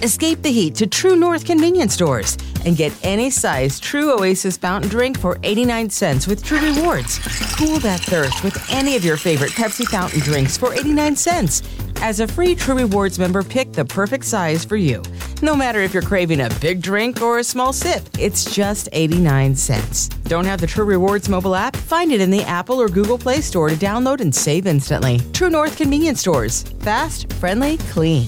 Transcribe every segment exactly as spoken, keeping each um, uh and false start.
Escape the heat to True North convenience stores and get any size True Oasis fountain drink for eighty-nine cents with True Rewards. Cool that thirst with any of your favorite Pepsi fountain drinks for eighty-nine cents. As a free True Rewards member, pick the perfect size for you. No matter if you're craving a big drink or a small sip, it's just eighty-nine cents. Don't have the True Rewards mobile app? Find it in the Apple or Google Play Store to download and save instantly. True North convenience stores. Fast, friendly, clean.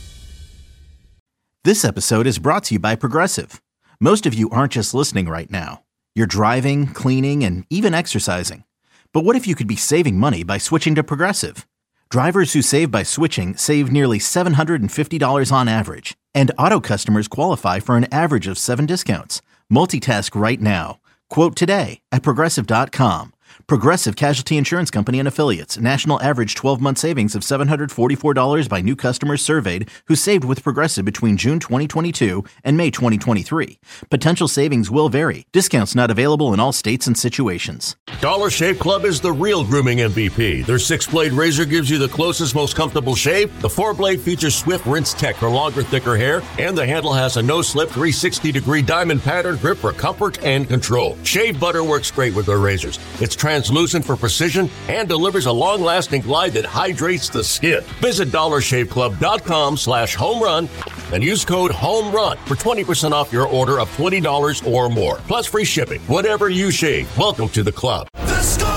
This episode is brought to you by Progressive. Most of you aren't just listening right now. You're driving, cleaning, and even exercising. But what if you could be saving money by switching to Progressive? Drivers who save by switching save nearly seven hundred fifty dollars on average. And auto customers qualify for an average of seven discounts. Multitask right now. Quote today at Progressive dot com. Progressive Casualty Insurance Company and Affiliates. National average twelve-month savings of seven hundred forty-four dollars by new customers surveyed who saved with Progressive between June twenty twenty-two and May twenty twenty-three. Potential savings will vary. Discounts not available in all states and situations. Dollar Shave Club is the real grooming M V P. Their six-blade razor gives you the closest, most comfortable shave. The four-blade features Swift Rinse Tech for longer, thicker hair. And the handle has a no-slip three hundred sixty degree diamond pattern grip for comfort and control. Shave butter works great with their razors. It's translucent for precision and delivers a long-lasting glide that hydrates the skin. Visit dollar shave club dot com slash home run and use code HOMERUN for twenty percent off your order of twenty dollars or more. Plus free shipping. Whatever you shave, welcome to the club. The Score!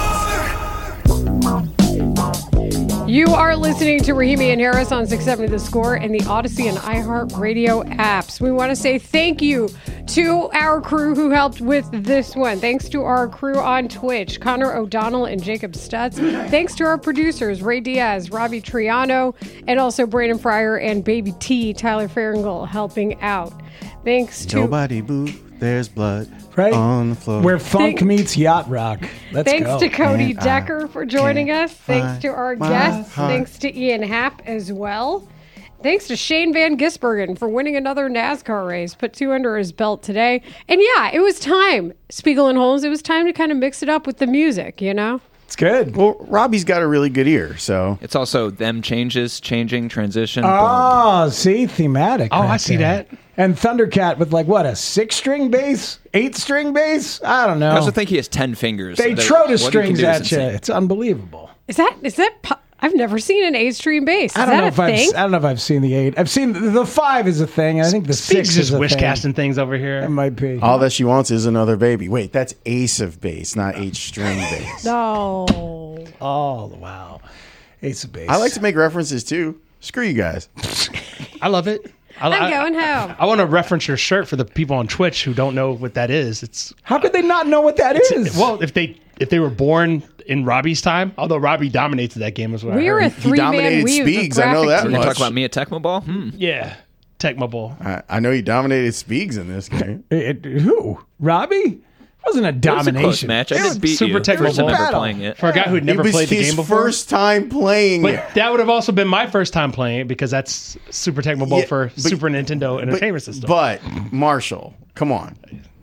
You are listening to Rahimi and Harris on six seventy The Score and the Odyssey and iHeartRadio apps. We want to say thank you to our crew who helped with this one. Thanks to our crew on Twitch, Connor O'Donnell and Jacob Stutz. Thanks to our producers, Ray Diaz, Robbie Triano, and also Brandon Fryer and Baby T, Tyler Farringle, helping out. Thanks to... Nobody boo, there's blood right on the floor. Where funk Thank- meets yacht rock. Let's Thanks go. to Cody And I Decker for joining us. Thanks to our my guests. heart. Thanks to Ian Happ as well. Thanks to Shane Van Gisbergen for winning another NASCAR race. Put two under his belt today. And yeah, it was time, Spiegel and Holmes, it was time to kind of mix it up with the music, you know? It's good. Well, Robbie's got a really good ear, so. It's also them changes, changing, transition. Oh, see, thematic. Oh, right I see there. that. And Thundercat with like what, a six-string bass, eight-string bass? I don't know. I also think he has ten fingers. They That- throw the what he can strings do is at you. insane. It's unbelievable. Is that, is that, po- I've never seen an eight-string bass. Is I don't that know a if I've, thing? I don't know if I've seen the eight. I've seen the, the five is a thing, and I think the Speaks six just is a wish thing. casting things over here. It might be. All that she wants is another baby. Wait, that's ace of bass, not H-string bass. No. Oh, wow. Ace of base. I like to make references, too. Screw you guys. I love it. I, I'm I- going home. I want to reference your shirt for the people on Twitch who don't know what that is. It's How could they not know what that is? well, if they if they were born in Robbie's time, although Robbie dominated that game as well. We are a He three-man dominated weave Speegs, of I know graphic that We're team. going to much. talk about me at Tecmo Ball? Hmm. Yeah, Tecmo Bowl. I, I know he dominated Speegs in this game. It- it- who? Robbie? It wasn't a It was a close domination. match. I It was did beat super you. technical First time ever battle. playing it. For a guy who'd never it was played the his game before. first time playing it. But that would have also been my first time playing it because that's Super Tecmo Bowl Yeah, for but- Super Nintendo But, Entertainment System. but Marshall, come on.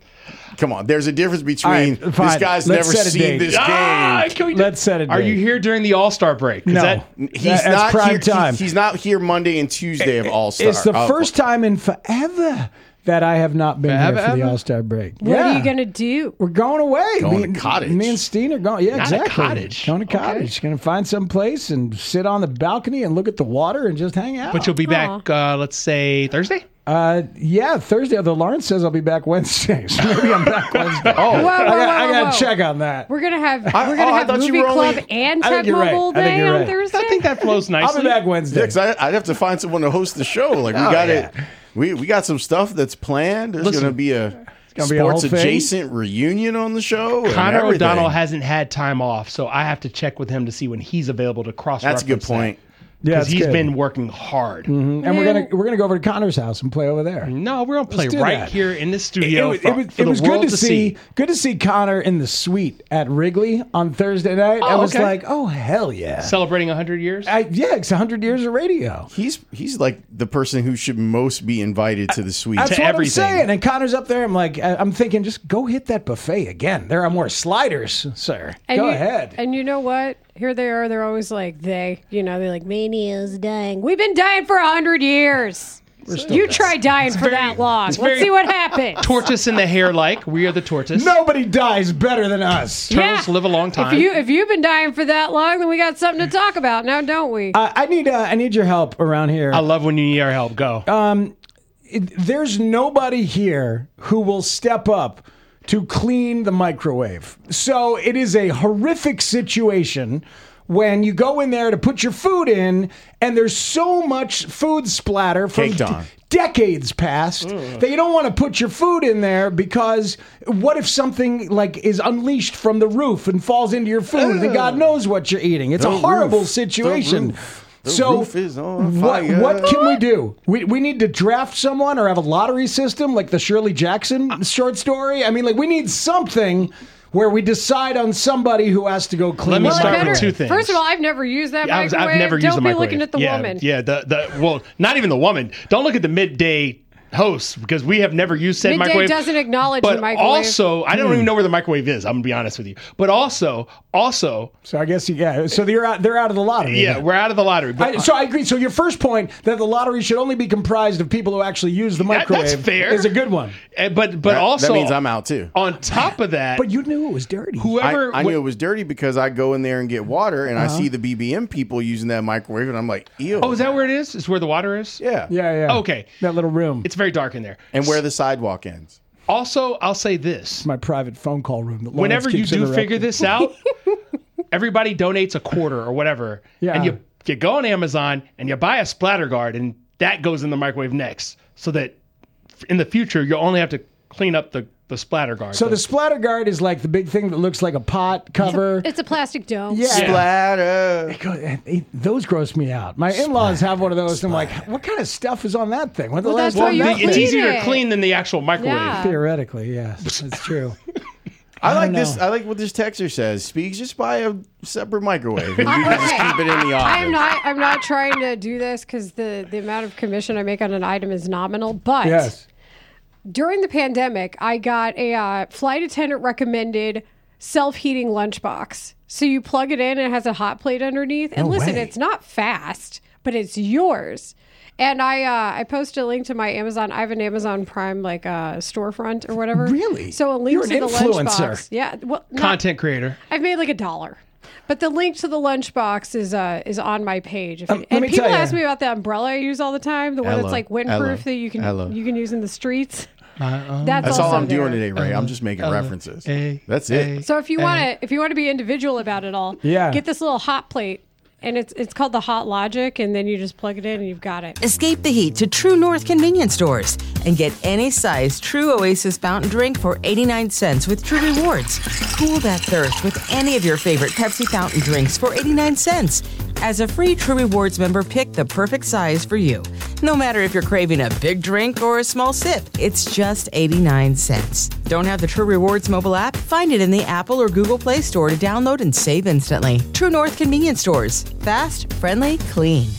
Come on. There's a difference between All right, this fine. guy's Let's never set a seen date. this ah, game. can we- Let's set it. Are you here during the All Star break? 'Cause No. that- He's That- that's not prime here. time. He, he's not here Monday and Tuesday of All Star. It's the first time in forever that I have not been Forever, here for the ever? All Star break. What yeah. are you going to do? We're going away. Going me, to cottage. Me and Steen are going. Yeah, Not a exactly. cottage. Going to cottage. Going to find some place and sit on the balcony and look at the water and just hang out. But you'll be back, uh, let's say, Thursday? Uh, yeah, Thursday. Although Lawrence says I'll be back Wednesday, so maybe I'm back Wednesday. oh, Whoa, whoa, I got, whoa, I got whoa. to check on that. We're gonna have I- we're gonna oh, I have thought you movie were club only- and I think you're Tecmo right. Bowl I think Day you're on right. Thursday. I think that flows nicely. I'll be back Wednesday. Yeah, 'cause I, I'd have to find someone to host the show. Like we Oh, got yeah. it. We we got some stuff that's planned. There's Listen, going to be a gonna be a whole sports thing. adjacent reunion on the show. and Connor everything. O'Donnell hasn't had time off, so I have to check with him to see when he's available to cross. That's a good point. Yeah, Because it's he's good. been working hard. and we're gonna we're gonna go over to Connor's house and play over there. No, we're gonna play Let's do right that. here in this It, studio. was- for, it was, for it the was world good to see, good to see Connor in the suite at Wrigley on Thursday night. I Oh, was okay. like, oh hell yeah! Celebrating one hundred years. I, yeah, it's one hundred years of radio. He's he's like the person who should most be invited to the suite. That's To what everything. I'm saying. And Connor's up there. I'm like, I- I'm thinking, just go hit that buffet again. There are more sliders, sir. And go you, ahead. And you know what? Here they are. They're always like they. You know, they're like mania's dying. We've been dying for a hundred years. You try dying for very- that long. it's Let's very- see what happens. Tortoise in the hair like. We are the tortoise. Nobody dies better than us. Turtles live a long time. If you if you've been dying for that long, then we got something to talk about now, don't we? Uh, I need uh, I need your help around here. I love when you need our help. Go. Um, it, there's nobody here who will step up to clean the microwave. So it is a horrific situation when you go in there to put your food in, and there's so much food splatter from Caked on. d- decades past that you don't want to put your food in there because what if something like is unleashed from the roof and falls into your food and God knows what you're eating? It's The a horrible roof. situation. The roof. The so roof is on what, fire. what can we do? We, we need to draft someone or have a lottery system like the Shirley Jackson short story. I mean, like we need something where we decide on somebody who has to go clean. Let me the start microwave. with two things. First of all, I've never used that I was, microwave. I've never used don't the be microwave. looking at the yeah, woman. Yeah, the, the well, not even the woman. Don't look at the midday host because we have never used said Midday microwave. doesn't acknowledge but the microwave. also, I don't even know where the microwave is. I'm gonna be honest with you. But also, also, So I guess yeah. So they're out. They're out of the lottery. yeah, then. we're out of the lottery. But I, so I agree. So your first point that the lottery should only be comprised of people who actually use the That- that's microwave fair. is a good one. uh, but but That- also that means I'm out too. On top of that, But you knew it was dirty. I, whoever I knew it was dirty because I go in there and get water, and Uh-huh. I see the B B M people using that microwave, and I'm like, ew. oh, is that where it is? Is where the water is? Yeah. Yeah, yeah. Okay. That little room. It's very dark in there. And where the sidewalk ends. Also, I'll say this. my private phone call room. that Lawrence Whenever you keeps do interrupting. figure this out, everybody donates a quarter or whatever. Yeah. And you, you go on Amazon and you buy a splatter guard, and that goes in the microwave next. So that in the future, you'll only have to clean up the, the splatter guard. So the splatter guard is like the big thing that looks like a pot cover. It's a plastic dome. Yeah. Splatter. Go- Those gross me out. My in-laws have one of those, and I'm like, what kind of stuff is on that thing? When the Well, last that's why time you that it's clean thing- easier to it. clean than the actual microwave. Yeah. Theoretically, yes, that's true. I like don't this. know. I like what this texter says. Speaks, just buy a separate microwave. And you I- can just okay. keep it in the office. I'm not. I'm not trying to do this because the the amount of commission I make on an item is nominal. But Yes. during the pandemic, I got a uh, flight attendant recommended self-heating lunchbox. So you plug it in, and it has a hot plate underneath. And No listen, way. it's not fast, but it's yours. And I uh, I posted a link to my Amazon. I have an Amazon Prime like uh, storefront or whatever. Really? So a link You're to an the influencer. lunchbox. Yeah. Well, not- Content creator. I've made like a dollar. But the link to the lunchbox is uh, is on my page. If Um, it- let and me people tell ya. ask me about the umbrella I use all the time, the one Hello. that's like windproof Hello. that you can Hello. you can use in the streets. That's, That's also all I'm there. doing today, Ray. I'm just making references. A, That's it. So if you want to if you want to be individual about it all, Yeah. get this little hot plate, and it's it's called the Hot Logic, and then you just plug it in and you've got it. Escape the heat to True North convenience stores and get any size True Oasis fountain drink for eighty-nine cents with True Rewards. Cool that thirst with any of your favorite Pepsi fountain drinks for eighty-nine cents. As a free True Rewards member, pick the perfect size for you. No matter if you're craving a big drink or a small sip, it's just eighty-nine cents. Don't have the True Rewards mobile app? Find it in the Apple or Google Play Store to download and save instantly. True North convenience stores. Fast, friendly, clean.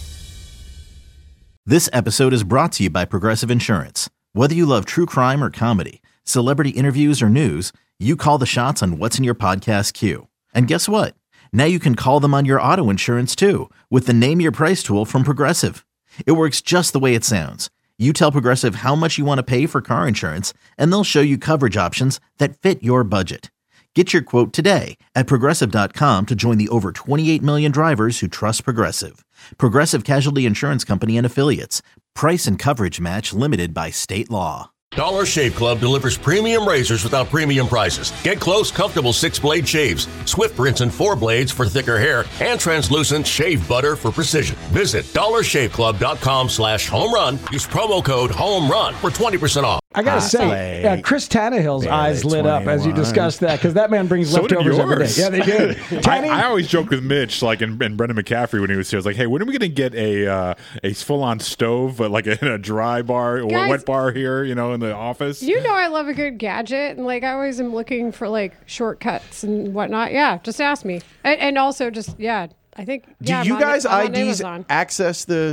This episode is brought to you by Progressive Insurance. Whether you love true crime or comedy, celebrity interviews or news, you call the shots on what's in your podcast queue. And guess what? Now you can call them on your auto insurance too with the Name Your Price tool from Progressive. It works just the way it sounds. You tell Progressive how much you want to pay for car insurance, and they'll show you coverage options that fit your budget. Get your quote today at Progressive dot com to join the over twenty-eight million drivers who trust Progressive. Progressive Casualty Insurance Company and Affiliates. Price and coverage match limited by state law. Dollar Shave Club delivers premium razors without premium prices. Get close, comfortable six-blade shaves, swift rinse and four blades for thicker hair, and translucent shave butter for precision. Visit dollar shave club dot com slash home run. Use promo code HOME-RUN for twenty percent off. I gotta Hot say, plate. uh, Chris Tannehill's Barely eyes lit up as you twenty-one. discussed that because that man brings So did leftovers every day. yours. Yeah, they do. I, Tanny, I always joke with Mitch, like, and, and Brendan McCaffrey when he was here. I was like, hey, when are we going to get a uh, a full on stove, but like a, a dry bar or Guys- wet bar here, you know, in the office? You know I love a good gadget, and like I always am looking for like shortcuts and whatnot. Yeah, just ask me. And, and also just yeah, I think Do yeah. I'm you on- guys I'm on I Ds Amazon. access the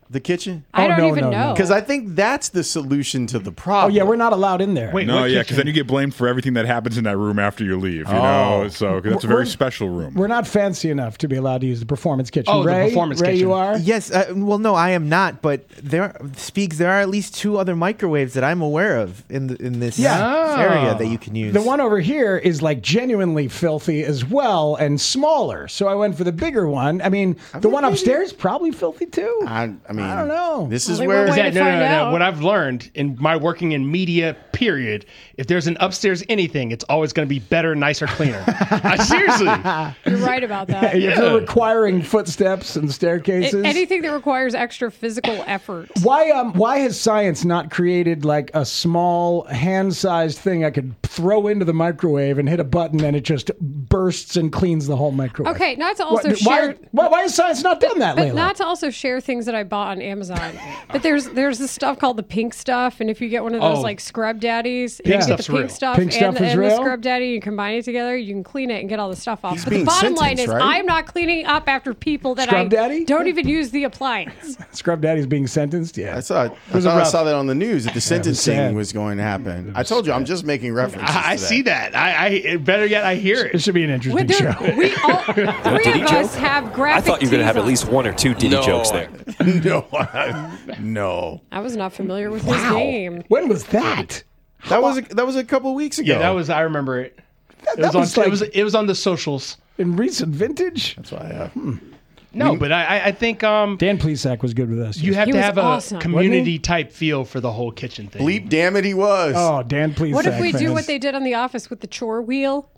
the kitchen? I Oh, don't no, even no, know. no. Because I think that's the solution to the Oh problem. yeah, we're not allowed in there. Wait, No, what yeah, because kitchen? then you get blamed for everything that happens in that room after you leave. You Oh. know, so 'cause that's a We're- very special room. We're not fancy enough to be allowed to use the performance kitchen. Oh, the Ray, performance Ray, kitchen. you are. Yes, uh, well, no, I am not. But there, Speaks, there are at least two other microwaves that I'm aware of in the, in this Yeah. area that you can use. The one over here is like genuinely filthy as well and smaller. So I went for the bigger one. I mean, the one upstairs probably filthy too. I, I mean, I don't know. This Well, is they where were Is that, Way to no, no, find no, no. out. What I've learned in my working in media, period, if there's an upstairs anything, it's always going to be better, nicer, cleaner. I, seriously. You're right about that. If you're requiring footsteps and staircases. A- Anything that requires extra physical effort. Why um why has science not created like a small hand-sized thing I could throw into the microwave and hit a button and it just bursts and cleans the whole microwave? Okay, not to What- also share. why, why, why has science not done that, But Layla? not to also share things that I bought on Amazon. But there's there's this stuff called the pink stuff, and if you get one of those Oh. like scrub daddies, Pink you get stuff's the pink real. stuff Pink and, stuff the, is and the real? scrub daddy, you combine it together, you can clean it and get all the stuff off. He's but the being bottom line sentenced, is, right? I'm not cleaning up after people that Scrub I daddy? don't even use the appliance. Scrub Daddy's being sentenced? Yeah. I saw, I, was a thought I rough- saw that on the news that the sentencing sad. was going to happen. I told you, I'm just making references. I, I to that. see that. I, I better yet, I hear It it. should be an interesting When there- show. we all three Diddy of us joke? have graphic. I thought you were going to have tees at least on. one or two Diddy No, jokes there. no, I- no. I was not familiar with his name. When was that? That was a, that was a couple weeks ago. Yeah, that was. I remember it. That, It was, that on. was like it was. It was on the socials. in recent vintage. That's why. Uh, No, but I, I- I think um, Dan Plesac was good with us. you have He to was have a awesome. community type feel for the whole kitchen thing. bleep, damn it, he was. Oh, Dan Plesac. What if we do fans. what they did on The Office with the chore wheel?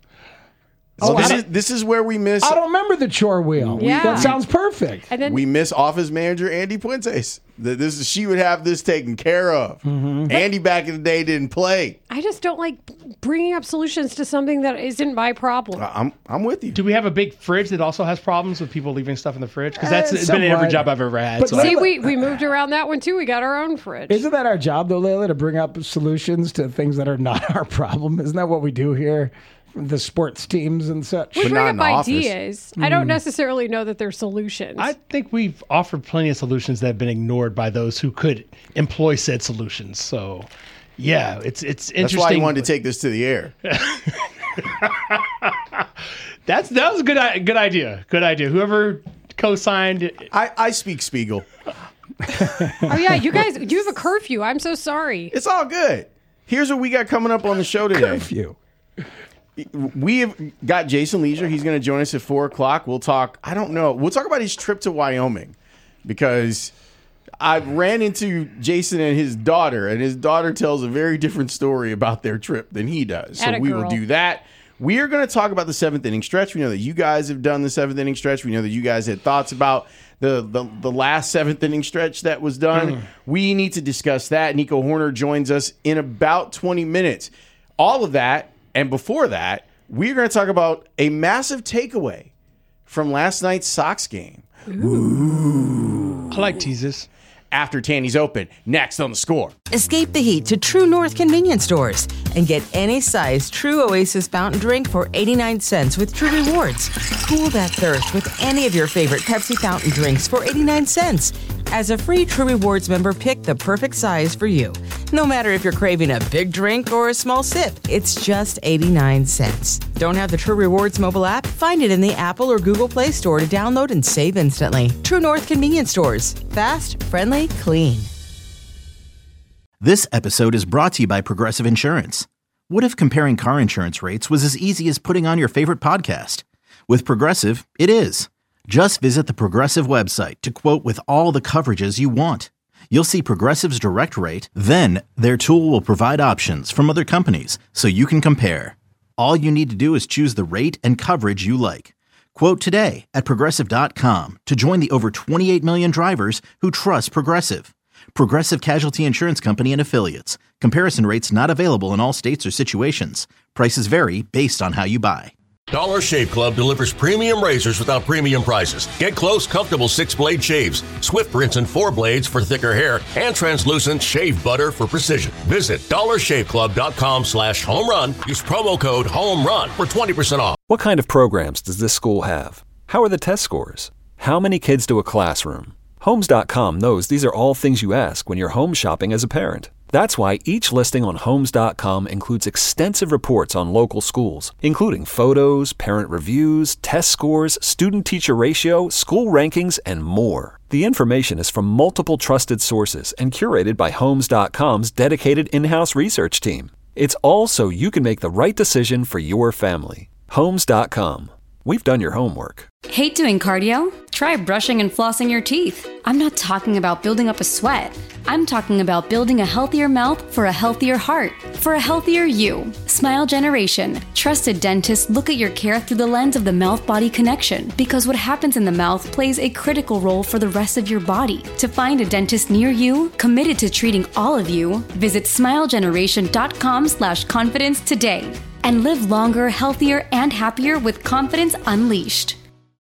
So Oh, this I is this is where we miss I don't remember the chore wheel. Yeah. That sounds perfect. And then we miss office manager Andy Puentes. That this is, she would have this taken care of. Mm-hmm. Andy back in the day didn't play. I just don't like bringing up solutions to something that isn't my problem. I'm I'm with you. Do we have a big fridge that also has problems with people leaving stuff in the fridge? Because Uh, that's it's been in every somewhat. job I've ever had. But so let- See, we, we moved around that one too. We got our own fridge. Isn't that our job, though, Layla, to bring up solutions to things that are not our problem? Isn't that what we do here? The sports teams and such. we But bring not up in the office. ideas. I don't necessarily know that they're solutions. I think we've offered plenty of solutions that have been ignored by those who could employ said solutions. So, yeah, it's it's That's interesting. why he wanted to take this to the air. That's that was a good i- good idea. Good idea. Whoever co-signed. I, I speak Spiegel. oh yeah, you guys, do you have a curfew? I'm so sorry. It's all good. Here's what we got coming up on the show today. Curfew. We have got Jason Leisure. He's going to join us at four o'clock. We'll talk. I don't know. We'll talk about his trip to Wyoming because I ran into Jason and his daughter, and his daughter tells a very different story about their trip than he does. So Atta we will girl. do that. We are going to talk about the seventh inning stretch. We know that you guys have done the seventh inning stretch. We know that you guys had thoughts about the the, the last seventh inning stretch that was done. Mm. We need to discuss that. Nico Horner joins us in about twenty minutes. All of that. And before that, we're going to talk about a massive takeaway from last night's Sox game. I like teases. After Tanny's Open, next on The Score. Escape the heat to True North convenience stores and get any size True Oasis fountain drink for eighty-nine cents with True Rewards. Cool that thirst with any of your favorite Pepsi fountain drinks for eighty-nine cents. As a free True Rewards member, pick the perfect size for you. No matter if you're craving a big drink or a small sip, it's just eighty-nine cents. Don't have the True Rewards mobile app? Find it in the Apple or Google Play Store to download and save instantly. True North convenience stores. Fast, friendly, clean. This episode is brought to you by Progressive Insurance. What if comparing car insurance rates was as easy as putting on your favorite podcast? With Progressive, it is. Just visit the Progressive website to quote with all the coverages you want. You'll see Progressive's direct rate, then their tool will provide options from other companies so you can compare. All you need to do is choose the rate and coverage you like. Quote today at Progressive dot com to join the over twenty-eight million drivers who trust Progressive. Progressive Casualty Insurance Company and Affiliates. Comparison rates not available in all states or situations. Prices vary based on how you buy. Dollar Shave Club delivers premium razors without premium prices. Get close, comfortable six-blade shaves, swift rinse and four blades for thicker hair, and translucent shave butter for precision. Visit dollar shave club dot com slash home run. Use promo code HOME-RUN for twenty percent off. What kind of programs does this school have? How are the test scores? How many kids to a classroom? Homes dot com knows these are all things you ask when you're home shopping as a parent. That's why each listing on Homes dot com includes extensive reports on local schools, including photos, parent reviews, test scores, student-teacher ratio, school rankings, and more. The information is from multiple trusted sources and curated by Homes dot com's dedicated in-house research team. It's all so you can make the right decision for your family. Homes dot com. We've done your homework. Hate doing cardio? Try brushing and flossing your teeth. I'm not talking about building up a sweat. I'm talking about building a healthier mouth for a healthier heart, for a healthier you. Smile Generation. Trusted dentists look at your care through the lens of the mouth-body connection, because what happens in the mouth plays a critical role for the rest of your body. To find a dentist near you, committed to treating all of you, visit smile generation dot com slash confidence today. And live longer, healthier, and happier with confidence unleashed.